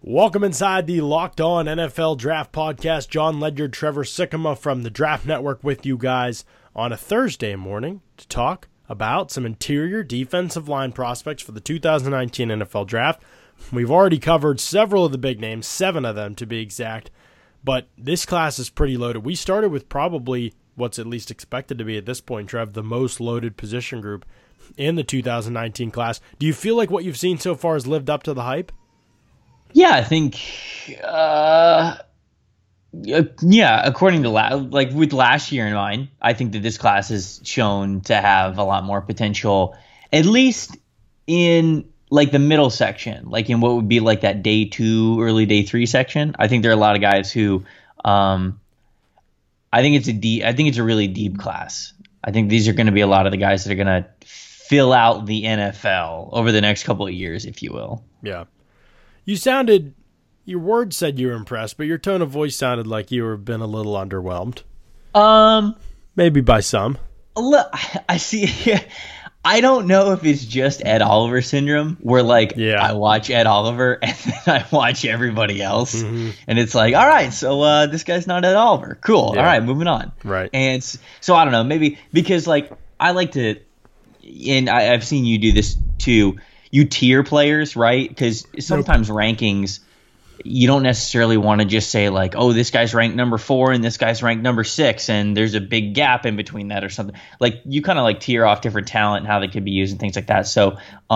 Welcome inside the Locked On NFL Draft Podcast. John Ledyard, Trevor Sikkema from the Draft Network with you guys on a Thursday morning to talk about some interior defensive line prospects for the 2019 NFL Draft. We've already covered several of the big names, 7 of them to be exact, but this class is pretty loaded. We started with probably what's at least expected to be at this point, Trev, the most loaded position group in the 2019 class. Do you feel like what you've seen so far has lived up to the hype? Yeah, I think, according to with last year in mind, I think that this class has shown to have a lot more potential, at least in like the middle section, like in what would be like that day 2, early day 3 section. I think there are a lot of guys who, I think it's a really deep class. I think these are going to be a lot of the guys that are going to fill out the NFL over the next couple of years, if you will. Yeah. Your words said you were impressed, but your tone of voice sounded like you were been a little underwhelmed. Maybe by some. I see. I don't know if it's just Ed Oliver syndrome, where I watch Ed Oliver and then I watch everybody else, and it's like, all right, so this guy's not Ed Oliver. Cool. Yeah. All right, moving on. Right. And so I don't know, maybe because I like to, and I've seen you do this too. You tier players, right? Because sometimes rankings, you don't necessarily want to just say like, oh, this guy's ranked number 4 and this guy's ranked number 6, and there's a big gap in between that or something. Like you kind of like tier off different talent and how they could be used and things like that. So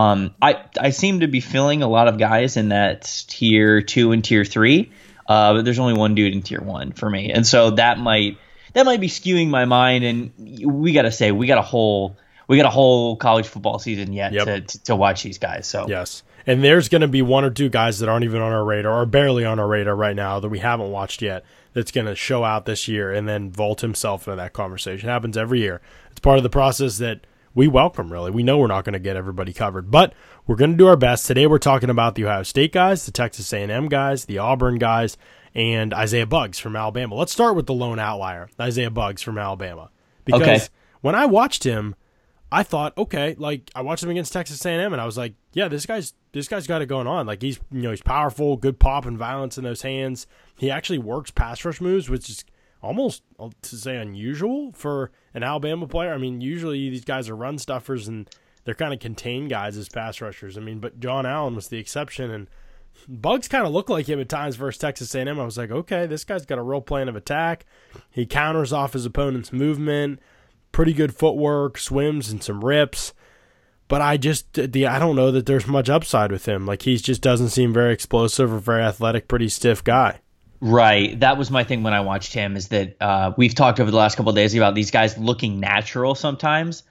I seem to be filling a lot of guys in that tier 2 and tier 3, but there's only one dude in tier 1 for me, and so that might be skewing my mind. And we got a whole college football season yet to watch these guys. So yes. And there's going to be 1 or 2 guys that aren't even on our radar or barely on our radar right now that we haven't watched yet that's going to show out this year and then vault himself into that conversation. It happens every year. It's part of the process that we welcome, really. We know we're not going to get everybody covered, but we're going to do our best. Today we're talking about the Ohio State guys, the Texas A&M guys, the Auburn guys, and Isaiah Buggs from Alabama. Let's start with the lone outlier, Isaiah Buggs from Alabama. Because when I watched him, I thought, okay, I watched him against Texas A&M, and I was like, yeah, this guy's got it going on. Like he's powerful, good pop and violence in those hands. He actually works pass rush moves, which is almost to say unusual for an Alabama player. I mean, usually these guys are run stuffers and they're kind of contained guys as pass rushers. I mean, but John Allen was the exception, and Buggs kind of looked like him at times versus Texas A&M. I was like, okay, this guy's got a real plan of attack. He counters off his opponent's movement. Pretty good footwork, swims, and some rips. But I don't know that there's much upside with him. Like, he just doesn't seem very explosive or very athletic, pretty stiff guy. Right. That was my thing when I watched him, is that we've talked over the last couple of days about these guys looking natural sometimes.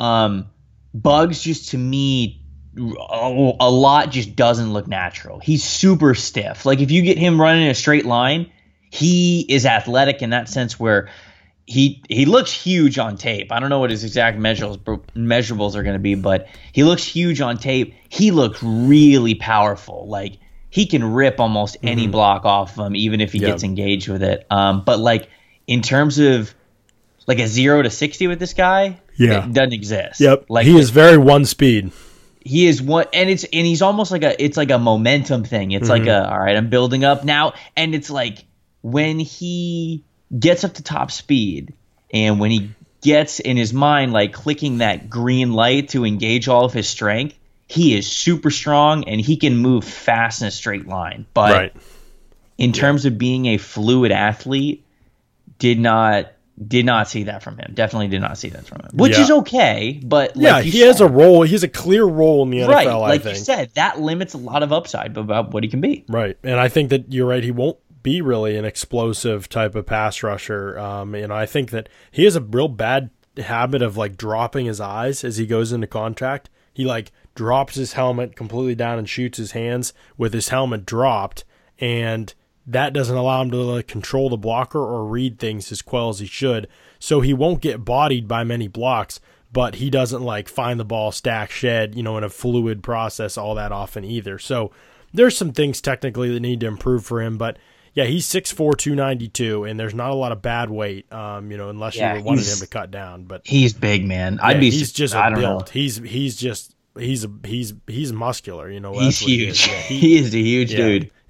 Buggs just, to me, a lot just doesn't look natural. He's super stiff. Like, if you get him running in a straight line, he is athletic in that sense where he looks huge on tape. I don't know what his exact measurables are going to be, but he looks huge on tape. He looks really powerful. Like, he can rip almost any block off of him, even if he gets engaged with it. But in terms of a 0 to 60 with this guy, it doesn't exist. Yep. He is very one speed. He is one, and he's almost like a momentum thing. It's all right, I'm building up now, and it's like when he gets up to top speed, and when he gets in his mind clicking that green light to engage all of his strength, he is super strong and he can move fast in a straight line. But in terms of being a fluid athlete, did not see that from him. Definitely did not see that from him, which is okay. But he has a role. He has a clear role in the NFL. Right, I think. You said, that limits a lot of upside about what he can be. Right, and I think that you're right. He won't be really an explosive type of pass rusher. I think that he has a real bad habit of dropping his eyes as he goes into contact. He drops his helmet completely down and shoots his hands with his helmet dropped, and that doesn't allow him to control the blocker or read things as well as he should. So he won't get bodied by many blocks, but he doesn't find the ball, stack, shed, in a fluid process all that often either. So there's some things technically that need to improve for him, but yeah, he's 6'4", 292, and there's not a lot of bad weight, unless you wanted him to cut down. But he's big, man. He's just a build. He's muscular. He's huge. He is a huge dude.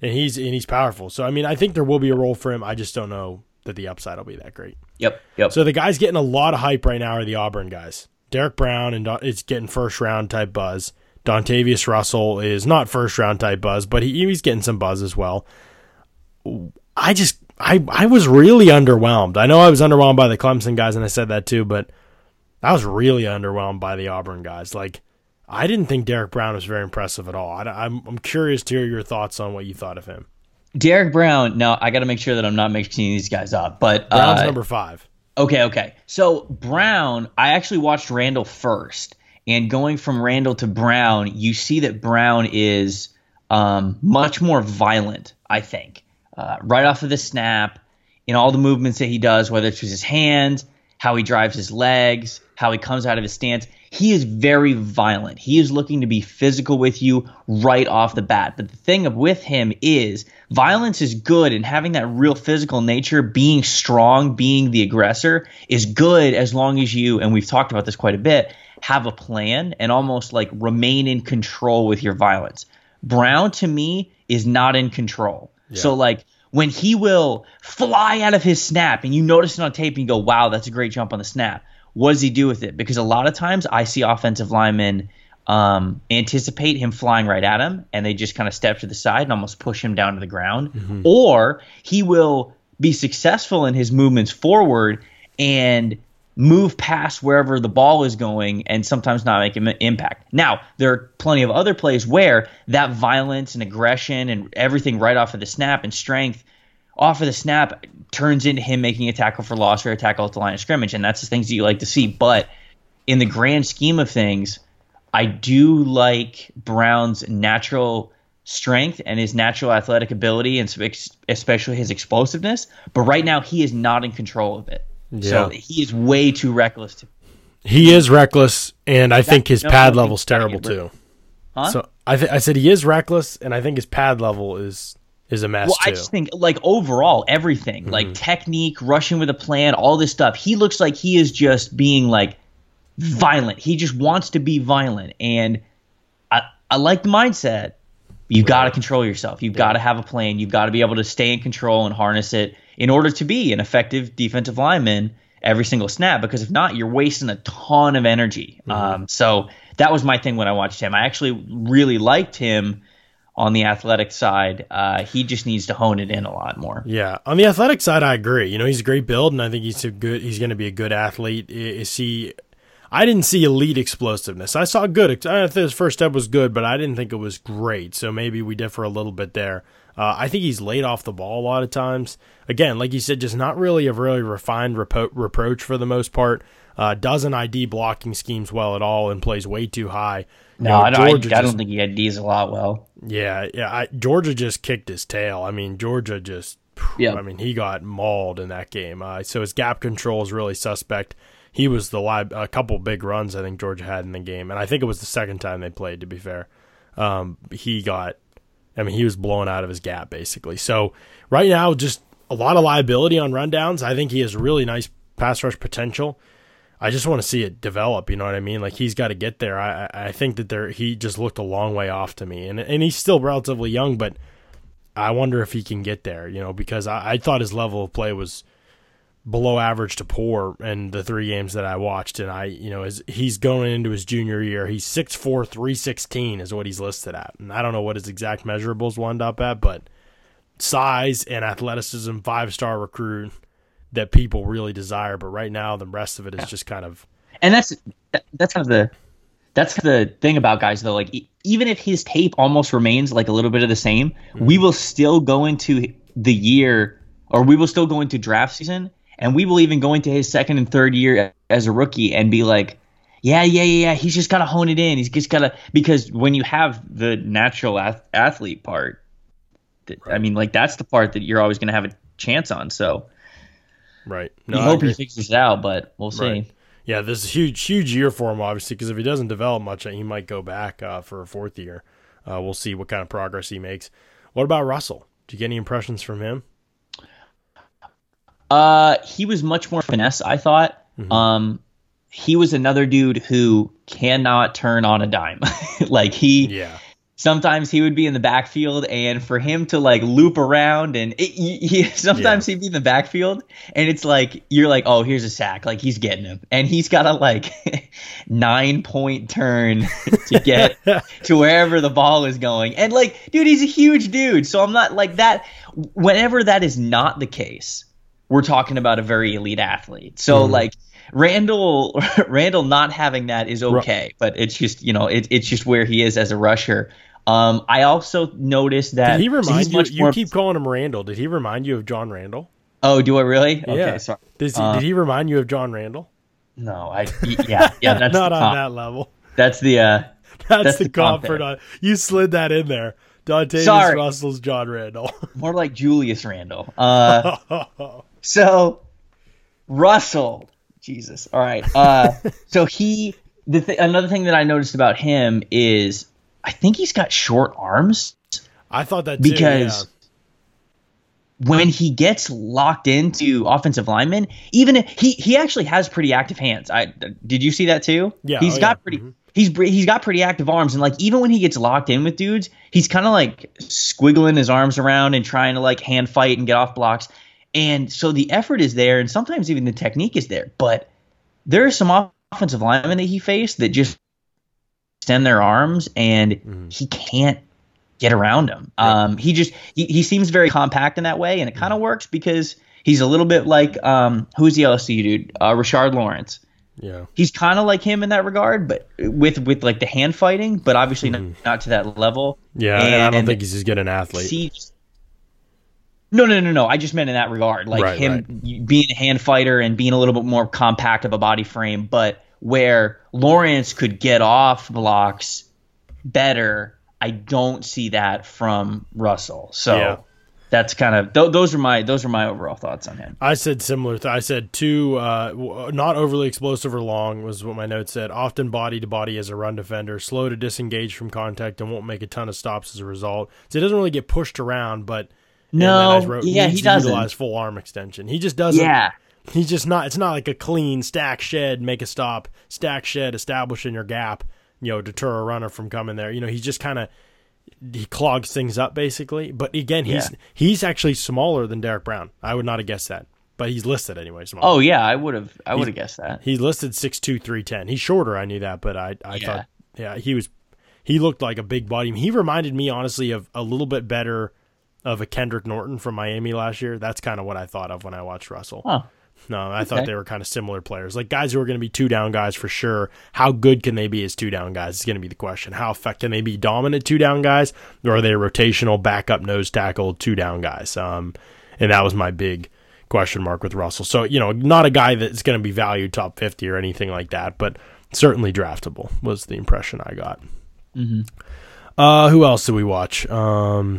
and he's powerful. So I mean, I think there will be a role for him. I just don't know that the upside will be that great. Yep. So the guys getting a lot of hype right now are the Auburn guys. Derek Brown and it's getting first round type buzz. Dontavius Russell is not first round type buzz, but he's getting some buzz as well. I was really underwhelmed. I know I was underwhelmed by the Clemson guys, and I said that too, but I was really underwhelmed by the Auburn guys. Like, I didn't think Derek Brown was very impressive at all. I'm curious to hear your thoughts on what you thought of him. Derek Brown. Now, I got to make sure that I'm not mixing these guys up. But Brown's number 5. Okay. So Brown, I actually watched Randall first. And going from Randall to Brown, you see that Brown is much more violent, I think. Right off of the snap, in all the movements that he does, whether it's with his hands, how he drives his legs, how he comes out of his stance, he is very violent. He is looking to be physical with you right off the bat. But the thing with him is violence is good, and having that real physical nature, being strong, being the aggressor is good as long as you, and we've talked about this quite a bit, have a plan and almost like remain in control with your violence. Brown, to me, is not in control. Yeah. So like when he will fly out of his snap and you notice it on tape and you go, wow, that's a great jump on the snap. What does he do with it? Because a lot of times I see offensive linemen anticipate him flying right at him, and they just kind of step to the side and almost push him down to the ground. Mm-hmm. Or he will be successful in his movements forward and move past wherever the ball is going and sometimes not make an impact. Now, there are plenty of other plays where that violence and aggression and everything right off of the snap and strength off of the snap turns into him making a tackle for loss or a tackle at the line of scrimmage, and that's the things that you like to see. But in the grand scheme of things, I do like Brown's natural strength and his natural athletic ability and especially his explosiveness. But right now, he is not in control of it. Yeah. So he is way too reckless. He is reckless, and I think his pad level's terrible too. Huh? So I said he is reckless, and I think his pad level is a mess too. I just think like overall everything, like technique, rushing with a plan, all this stuff. He looks like he is just being like violent. He just wants to be violent, and I like the mindset. You've got to control yourself. You've got to have a plan. You've got to be able to stay in control and harness it in order to be an effective defensive lineman every single snap, because if not, you're wasting a ton of energy. So that was my thing when I watched him. I actually really liked him on the athletic side. He just needs to hone it in a lot more. Yeah, on the athletic side, I agree. You know, he's a great build, and I think he's going to be a good athlete. I didn't see elite explosiveness. I saw good. I think his first step was good, but I didn't think it was great. So maybe we differ a little bit there. I think he's laid off the ball a lot of times. Again, like you said, just not really a really refined reproach for the most part. Doesn't ID blocking schemes well at all and plays way too high. No, I don't think he IDs a lot well. Yeah. Georgia just kicked his tail. I mean, Georgia just, he got mauled in that game. So his gap control is really suspect. He was a couple big runs I think Georgia had in the game, and I think it was the second time they played, to be fair. He was blown out of his gap, basically. So right now, just a lot of liability on rundowns. I think he has really nice pass rush potential. I just want to see it develop, you know what I mean? Like, he's got to get there. I think that he just looked a long way off to me. And he's still relatively young, but I wonder if he can get there, you know, because I thought his level of play was below average to poor in the 3 games that I watched. And he's going into his junior year. He's 6'4", 316 is what he's listed at. And I don't know what his exact measurables wound up at, but size and athleticism, 5-star recruit that people really desire. But right now, the rest of it is just kind of. And that's kind of the thing about guys, though. Like, even if his tape almost remains like a little bit of the same, we will still go into the year, or we will still go into draft season, and we will even go into his second and third year as a rookie and be like, yeah. He's just got to hone it in. He's just got to, because when you have the natural athlete part, I mean, like, that's the part that you're always going to have a chance on. So, right. No, you hope he figures it out, but we'll see. Right. Yeah, this is a huge year for him, obviously, because if he doesn't develop much, he might go back for a 4th year. We'll see what kind of progress he makes. What about Russell? Did you get any impressions from him? He was much more finesse, I thought. Mm-hmm. He was another dude who cannot turn on a dime. sometimes he would be in the backfield, and for him to like loop around and sometimes he'd be in the backfield and it's like, you're like, oh, here's a sack. Like he's getting him. And he's got a like 9-point turn to get to wherever the ball is going. And like, dude, he's a huge dude. So I'm not like that. Whenever that is not the case, we're talking about a very elite athlete. So like Randall not having that is okay, but it's just, it's just where he is as a rusher. I also noticed that. Did he remind you? You keep calling him Randall. Did he remind you of John Randall? Oh, do I really? Yeah. Okay, sorry. Did he remind you of John Randall? No, yeah. That's not on that level. That's the that's the comfort. You slid that in there. Dontavius Russell's John Randall. More like Julius Randall. So Russell, Jesus. All right. So another thing that I noticed about him is, I think he's got short arms. I thought that too, because when he gets locked into offensive linemen, even he actually has pretty active hands. Did you see that too? Yeah, he's got pretty. He's got pretty active arms, and like even when he gets locked in with dudes, he's kind of like squiggling his arms around and trying to like hand fight and get off blocks. And so the effort is there, and sometimes even the technique is there. But there are some offensive linemen that he faced that just extend their arms, and he can't get around them. He seems very compact in that way, and it kind of works because he's a little bit like who's the LSU dude, Rashard Lawrence. Yeah, he's kind of like him in that regard, but with like the hand fighting, but obviously not to that level. Yeah, and I don't think he's as good an athlete. No. I just meant in that regard, like being a hand fighter and being a little bit more compact of a body frame, but where Lawrence could get off blocks better, I don't see that from Russell. So that's kind of those are my overall thoughts on him. I said similar. I said two, not overly explosive or long was what my notes said. Often body to body as a run defender, slow to disengage from contact, and won't make a ton of stops as a result. So he doesn't really get pushed around, but he doesn't utilize full arm extension. He just doesn't. Yeah. He's just not. It's not like a clean stack shed, make a stop, stack shed, establish in your gap, deter a runner from coming there. He's just kind of, he clogs things up basically. But again, he's actually smaller than Derek Brown. I would not have guessed that, but he's listed anyway. Smaller. Oh yeah, I would have guessed that. He's listed 6'2", 310. He's shorter. I knew that, but I thought he looked like a big body. He reminded me honestly of a little bit better of a Kendrick Norton from Miami last year. That's kind of what I thought of when I watched Russell. Huh. No, I thought they were kind of similar players. Like guys who are going to be two-down guys for sure. How good can they be as two-down guys is going to be the question. How effective can they be dominant two-down guys, or are they rotational backup nose tackle two-down guys? And that was my big question mark with Russell. So, not a guy that's going to be valued top 50 or anything like that, but certainly draftable was the impression I got. Mm-hmm. Who else did we watch? A&M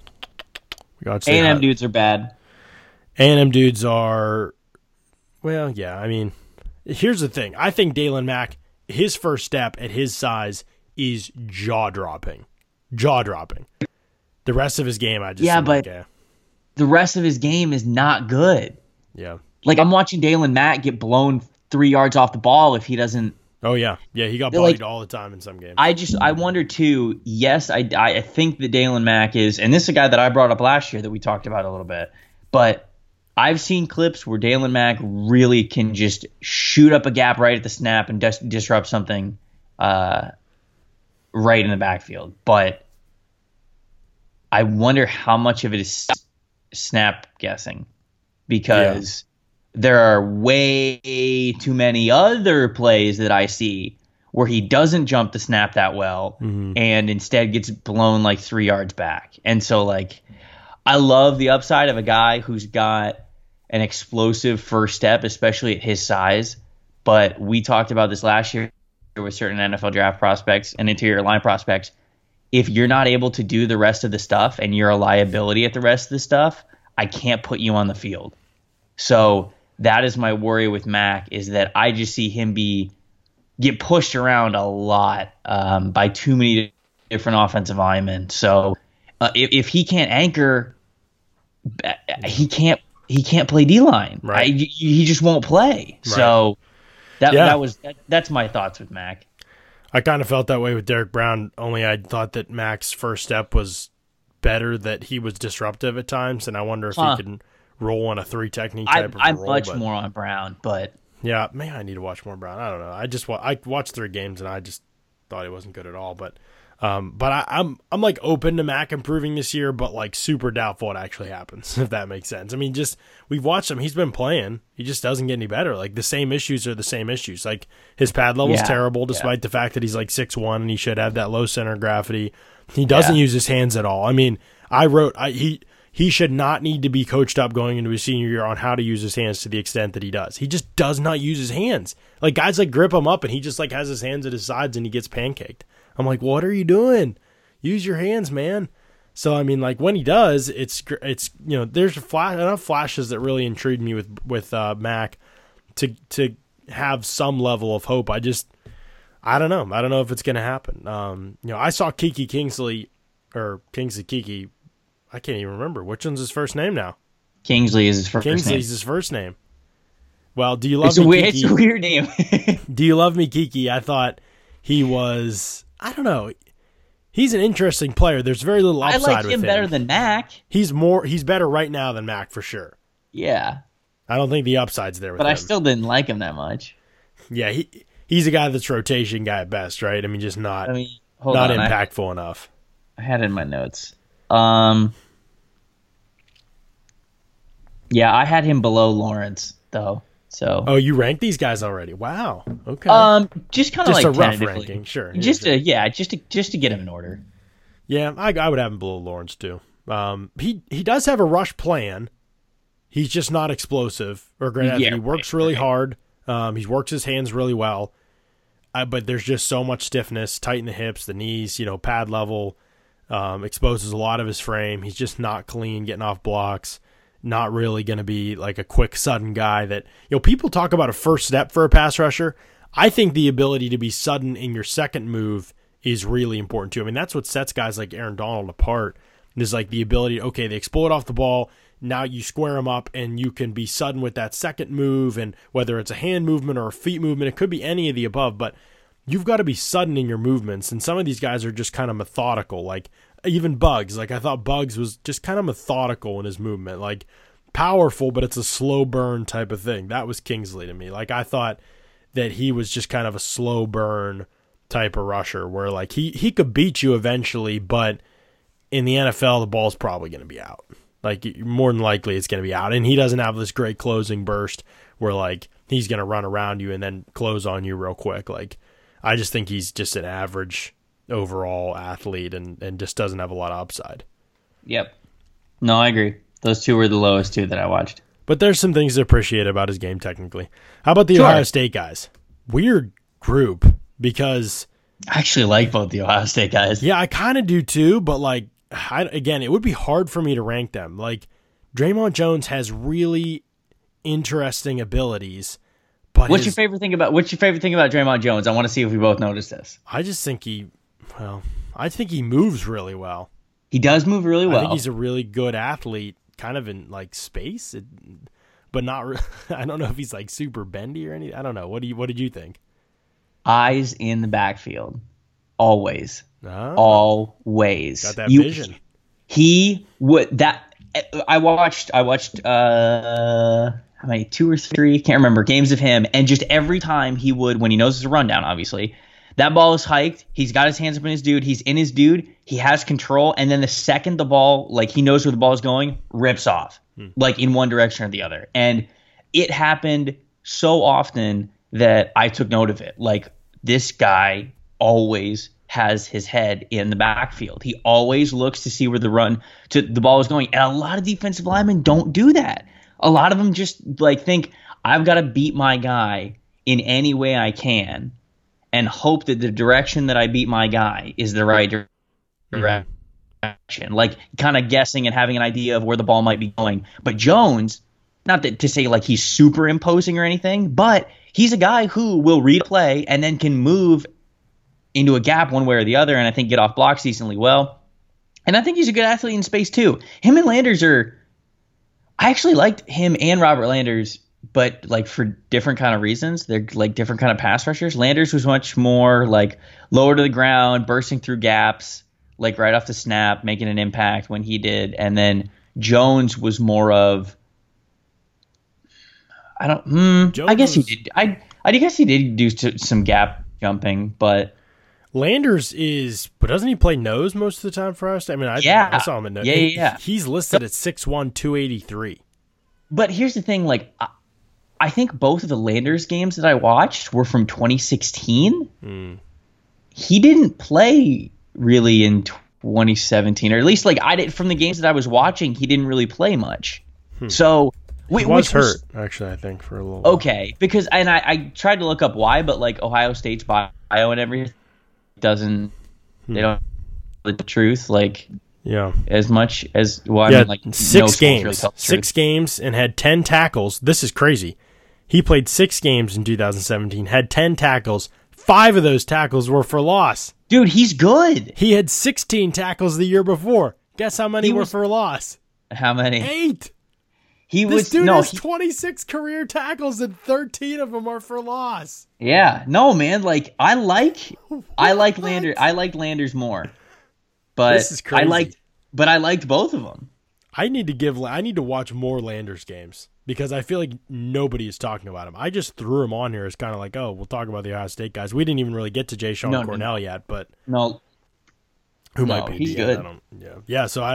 dudes are bad. A&M dudes are... Well, yeah, I mean, here's the thing. I think Daylon Mack, his first step at his size is jaw-dropping. Jaw-dropping. The rest of his game, the rest of his game is not good. Yeah. Like, I'm watching Daylon Mack get blown 3 yards off the ball if he doesn't... Oh, yeah. Yeah, he got bodied all the time in some games. I wonder, too, yes, I think that Daylon Mack is... And this is a guy that I brought up last year that we talked about a little bit. But... I've seen clips where Daylon Mack really can just shoot up a gap right at the snap and disrupt something right in the backfield. But I wonder how much of it is snap guessing, because there are way too many other plays that I see where he doesn't jump the snap that well and instead gets blown like 3 yards back. And so, I love the upside of a guy who's got an explosive first step, especially at his size. But we talked about this last year with certain NFL draft prospects and interior line prospects. If you're not able to do the rest of the stuff and you're a liability at the rest of the stuff, I can't put you on the field. So that is my worry with Mack, is that I just see him get pushed around a lot by too many different offensive linemen. So if he can't anchor, he can't play D-line. Right. He just won't play. Right. So that's my thoughts with Mack. I kind of felt that way with Derek Brown, only I thought that Mac's first step was better, that he was disruptive at times, and I wonder if he can roll on a 3 technique type of I'm role. much more on Brown, but... Yeah, maybe I need to watch more Brown. I don't know. I watched 3 games, and I just thought he wasn't good at all, but I'm like open to Mac improving this year, but like super doubtful it actually happens, if that makes sense. I mean, just we've watched him. He's been playing. He just doesn't get any better. Like the same issues are the same issues. Like his pad level's terrible, despite the fact that he's like 6'1" and he should have that low center of gravity. He doesn't use his hands at all. I mean, he should not need to be coached up going into his senior year on how to use his hands to the extent that he does. He just does not use his hands. Like guys like grip him up and he just like has his hands at his sides and he gets pancaked. I'm like, what are you doing? Use your hands, man. So I mean, like when he does, it's there's enough flashes that really intrigued me with Mac to have some level of hope. I don't know. I don't know if it's going to happen. I saw Kingsley Kiki. I can't even remember which one's his first name now. Kingsley is his first name. Kingsley's his first name. Well, do you love me, Kiki? It's a weird name. Do you love me, Kiki? I thought he was. I don't know. He's an interesting player. There's very little upside with him. I like him better than Mac. He's better right now than Mac for sure. Yeah. I don't think the upside's there with him. But I still didn't like him that much. Yeah, he's a guy that's rotation guy at best, right? I mean, just not impactful enough. I had it in my notes. Yeah, I had him below Lawrence though. So you ranked these guys already? Wow. Okay. Just kind of like a rough ranking, sure. Just to get him in order. Yeah, I would have him below Lawrence too. He does have a rush plan. He's just not explosive or great athlete. He works really hard. He works his hands really well. But there's just so much stiffness, tight in the hips, the knees, pad level, exposes a lot of his frame. He's just not clean, getting off blocks. Not really going to be like a quick, sudden guy that, people talk about a first step for a pass rusher. I think the ability to be sudden in your second move is really important too. I mean, that's what sets guys like Aaron Donald apart, is like the ability, okay, they explode off the ball. Now you square them up and you can be sudden with that second move, and whether it's a hand movement or a feet movement, it could be any of the above, but you've got to be sudden in your movements. And some of these guys are just kind of methodical, like even Bugs. Like I thought Bugs was just kind of methodical in his movement, like powerful, but it's a slow burn type of thing. That was Kingsley to me. Like I thought that he was just kind of a slow burn type of rusher where like he could beat you eventually, but in the NFL, the ball's probably going to be out. Like more than likely it's going to be out. And he doesn't have this great closing burst where like he's going to run around you and then close on you real quick. Like I just think he's just an average overall athlete and just doesn't have a lot of upside. Yep. No, I agree. Those two were the lowest two that I watched. But there's some things to appreciate about his game technically. How about the Ohio State guys? Weird group because... I actually like both the Ohio State guys. Yeah, I kind of do too, but like, again, it would be hard for me to rank them. Like, Draymond Jones has really interesting abilities. But what's your favorite thing about Draymond Jones? I want to see if we both noticed this. I just think I think he moves really well. He does move really well. I think he's a really good athlete, kind of in like space, but not. I don't know if he's like super bendy or anything. I don't know. What did you think? Eyes in the backfield, always, always. Got that vision. He would that. I watched. How many? 2 or 3? Can't remember games of him, and just every time he would, when he knows it's a rundown, obviously. That ball is hiked. He's got his hands up in his dude. He's in his dude. He has control. And then the second the ball, like he knows where the ball is going, rips off, like in one direction or the other. And it happened so often that I took note of it. Like this guy always has his head in the backfield. He always looks to see where the ball is going. And a lot of defensive linemen don't do that. A lot of them just like think, I've got to beat my guy in any way I can, and hope that the direction that I beat my guy is the right direction. Like kind of guessing and having an idea of where the ball might be going. But Jones, not that to say like he's super imposing or anything, but he's a guy who will read a play and then can move into a gap one way or the other, and I think get off blocks decently well. And I think he's a good athlete in space too. Him and Landers I actually liked him and Robert Landers but like for different kind of reasons. They're like different kind of pass rushers. Landers was much more like lower to the ground, bursting through gaps, like right off the snap, making an impact when he did. And then Jones was more of I don't. I guess he did. I guess he did do some gap jumping, but Landers but doesn't he play nose most of the time for us? I mean, I saw him at nose. Yeah. He's listed at 6'1", 283. But here's the thing, like I think both of the Landers games that I watched were from 2016. He didn't play really in 2017, or at least like I did from the games that I was watching. He didn't really play much. So. He was hurt, actually, I think, for a little while. Okay, because and I tried to look up why, but like Ohio State's bio and everything doesn't they don't tell the truth like as much as I mean, like 6 games, 6 games, and had 10 tackles. This is crazy. He played 6 games in 2017, had 10 tackles. 5 of those tackles were for loss. Dude, he's good. He had 16 tackles the year before. Guess how many were for loss? How many? 8. This dude has 26 career tackles and 13 of them are for loss. Yeah, no, man. Like I like Landers. I liked Landers more, but this is crazy. I liked both of them. I need to watch more Landers games because I feel like nobody is talking about him. I just threw him on here as kind of like, oh, we'll talk about the Ohio State guys. We didn't even really get to Jay Sean Cornell yet, but who might be? He's good. Yeah. So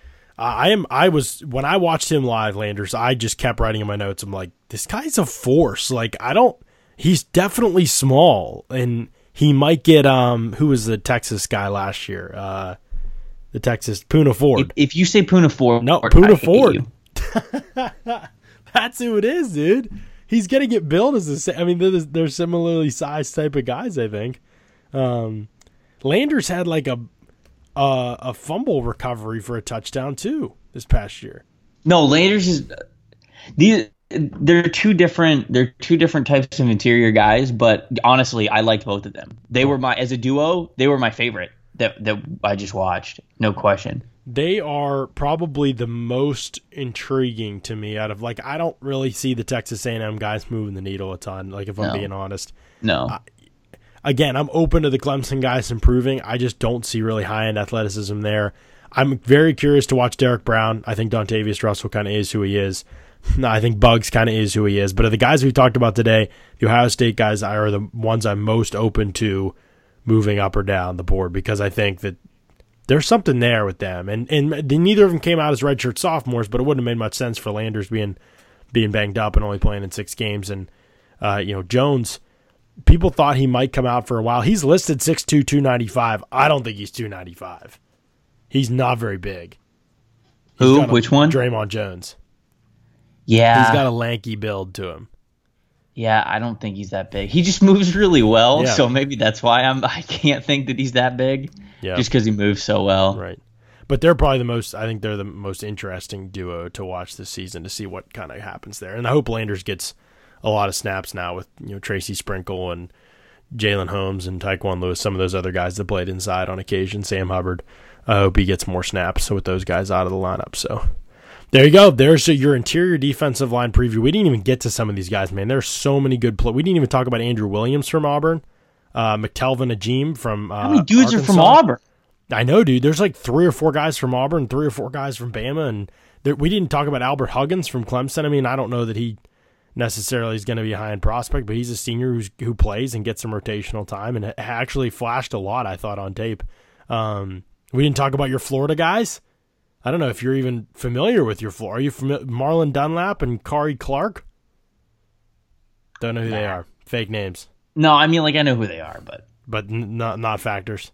when I watched him live, Landers, I just kept writing in my notes. I'm like, this guy's a force. Like, he's definitely small, and he might get, who was the Texas guy last year? The Texas, Poona Ford. If you say Poona Ford. No, Poona Ford. That's who it is, dude. He's going to get billed as the same. I mean, they're similarly sized type of guys, I think. Landers had like a fumble recovery for a touchdown too this past year. No, Landers is they're two different types of interior guys, but honestly, I liked both of them. They were as a duo, they were my favorite that I just watched. No question. They are probably the most intriguing to me out of like I don't really see the Texas A&M guys moving the needle a ton, like if I'm being honest. No. Again, I'm open to the Clemson guys improving. I just don't see really high-end athleticism there. I'm very curious to watch Derek Brown. I think Dontavius Russell kind of is who he is. I think Buggs kind of is who he is. But of the guys we talked about today, the Ohio State guys are the ones I'm most open to moving up or down the board because I think that there's something there with them. And neither of them came out as redshirt sophomores, but it wouldn't have made much sense for Landers being banged up and only playing in 6 games. And, Jones, people thought he might come out for a while. He's listed 6'2", 295. I don't think he's 295. He's not very big. Who? Which one? Draymond Jones. Yeah. He's got a lanky build to him. Yeah, I don't think he's that big. He just moves really well, so maybe that's why I can't think that he's that big. Yeah. Just because he moves so well. Right. But they're probably they're the most interesting duo to watch this season to see what kind of happens there. And I hope Landers gets a lot of snaps now with Tracy Sprinkle and Jalen Holmes and Tyquan Lewis, some of those other guys that played inside on occasion, Sam Hubbard. I hope he gets more snaps with those guys out of the lineup. So there you go. There's your interior defensive line preview. We didn't even get to some of these guys, man. There's so many good players. We didn't even talk about Andrew Williams from Auburn, McTelvin Ajim from How many dudes Arkansas. Are from Auburn? I know, dude. There's like 3 or 4 guys from Auburn, 3 or 4 guys from Bama, and we didn't talk about Albert Huggins from Clemson. I mean, I don't know that he necessarily is going to be a high-end prospect, but he's a senior who plays and gets some rotational time and actually flashed a lot, I thought, on tape. We didn't talk about your Florida guys. I don't know if you're even familiar with your Florida. Are you familiar? Marlon Dunlap and Kari Clark? Don't know who they are. Fake names. No, I mean, like, I know who they are, but not factors.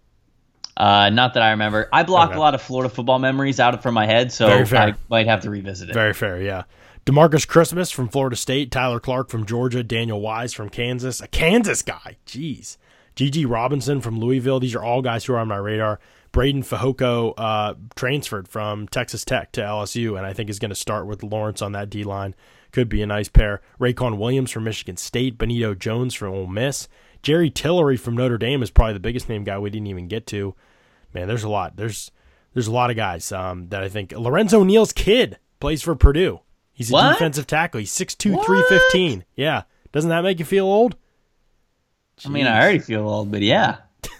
Not that I remember. I blocked a lot of Florida football memories out from my head, so I might have to revisit it. Very fair, yeah. DeMarcus Christmas from Florida State, Tyler Clark from Georgia, Daniel Wise from Kansas, a Kansas guy, jeez. Gigi Robinson from Louisville. These are all guys who are on my radar. Braden Fehoko transferred from Texas Tech to LSU, and I think is going to start with Lawrence on that D-line. Could be a nice pair. Raycon Williams from Michigan State, Benito Jones from Ole Miss. Jerry Tillery from Notre Dame is probably the biggest name guy we didn't even get to. Man, there's a lot. There's a lot of guys that I think. Lorenzo Neal's kid plays for Purdue. He's a What? defensive tackle. He's 6'2", 315. Yeah. Doesn't that make you feel old? I mean, I already feel old, but yeah.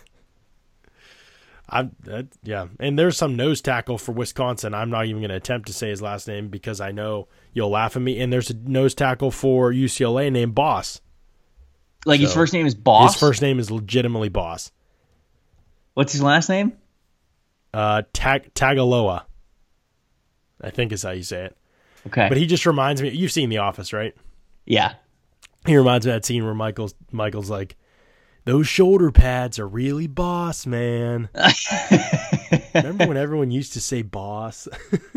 Yeah. And there's some nose tackle for Wisconsin. I'm not even going to attempt to say his last name because I know you'll laugh at me. And there's a nose tackle for UCLA named Boss. Like his first name is Boss? His first name is legitimately Boss. What's his last name? Tagaloa, I think is how you say it. Okay. But he just reminds me. You've seen The Office, right? Yeah. He reminds me of that scene where Michael's like, those shoulder pads are really boss, man. Remember when everyone used to say boss?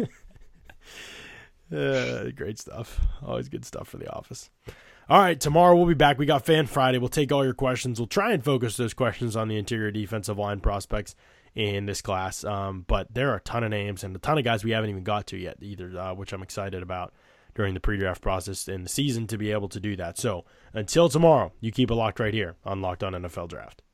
Great stuff. Always good stuff for The Office. All right, tomorrow we'll be back. We got Fan Friday. We'll take all your questions. We'll try and focus those questions on the interior defensive line prospects in this class. But there are a ton of names and a ton of guys we haven't even got to yet either, which I'm excited about during the pre-draft process in the season to be able to do that. So until tomorrow, you keep it locked right here on Locked On NFL Draft.